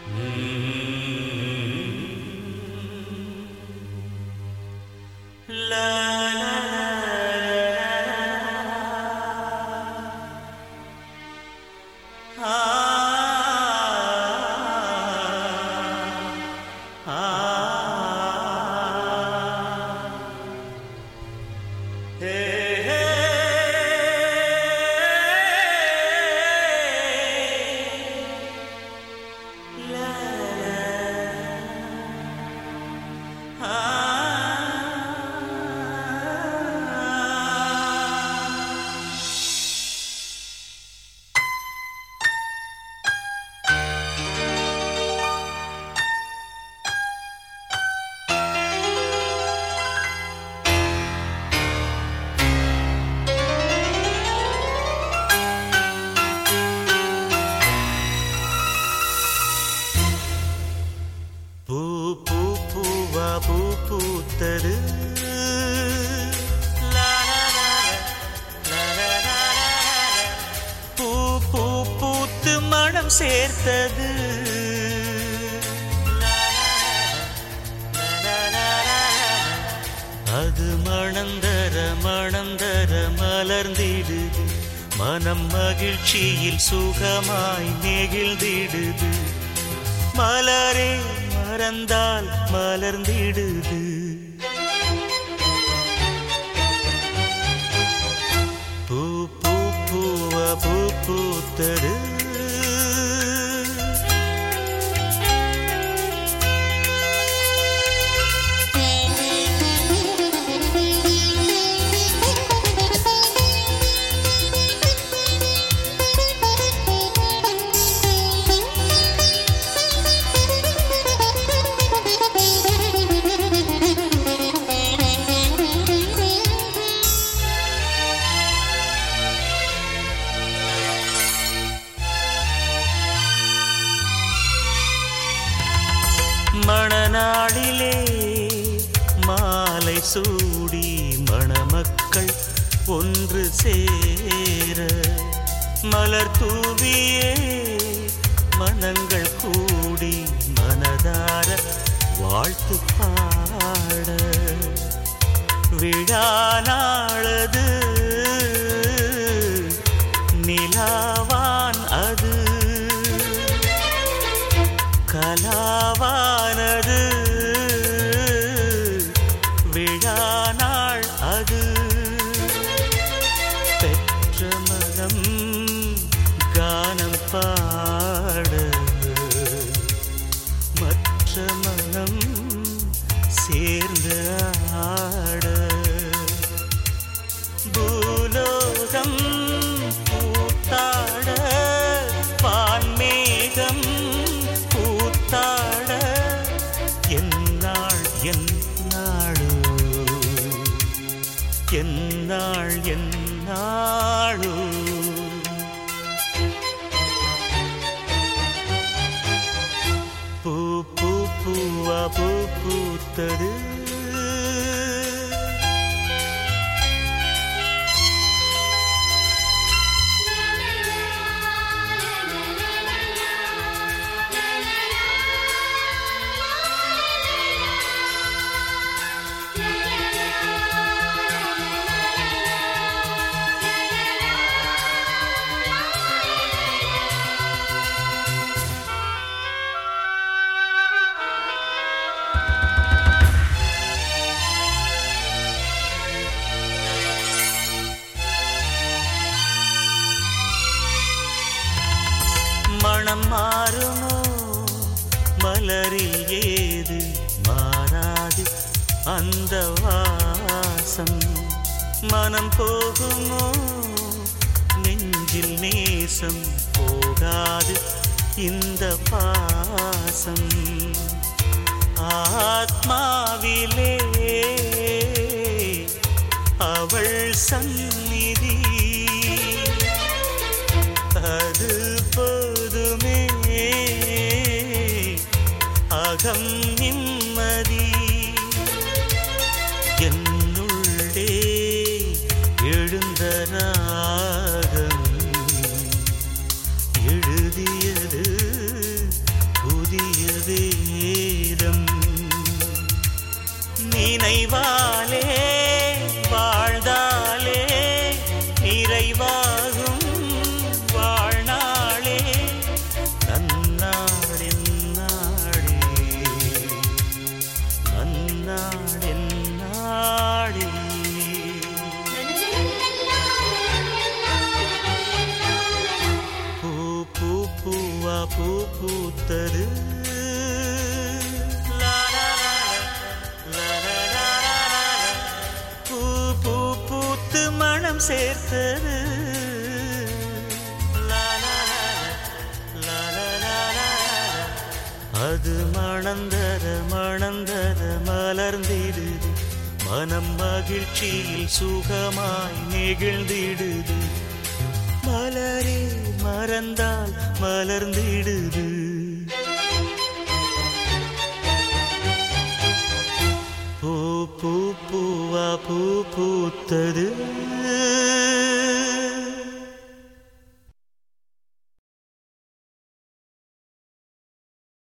பூத்தது பூ பூ பூத்து மனம் சேர்த்தது அது மணந்தர மணந்தர மலர்ந்திடுது மனம் மகிழ்ச்சியில் சுகமாய் நெகிழ்ந்திடுது மலரே மறந்தால் மலர்ந்திடுது பூ பூ பூவ பூ பூத்தது மணநாளிலே மாலை சூடி மணமக்கள் ஒன்று சேர மலர் தூவியே மனங்கள் கூடி மனதார வாழ்த்து பாட விழா நாளது நிலாவான் அது கலாவானது விழா நாள் அது பெற்ற மனம் கானம் பாட மற்ற மனம் சேர்ந்து ஆட பூலோகம் பூத்தாட வான்மேகம் பூத்தாட என்னாள் என்னாளோ என்னாள் என்னாளோ பூ பூ பூவா பூ பூத்தது மனம் மாறுமோ மலரில் ஏது மாறாது அந்த வாசம் மனம் போகுமோ நெஞ்சில் நேசம் போகாது இந்த பாசம் ஆத்மாவிலே அவள் சந்நிதி அது போதுமே அகம் நிம்மதி என்னுள்ளே எழுந்த ராகம் எழுதியது புதிய பூவா பூ பூத்தது. பூ பூ பூத்து மனம் சேர்த்தது. அது மணந்தர மணந்தர மலர்ந்திடுது. மனம் மகிழ்ச்சியில் சுகமாய் நெகிழ்ந்திடுது. மலரே மறந்தால் மலர்ந்திடுது. பூ பூ பூவா பூ பூத்தது.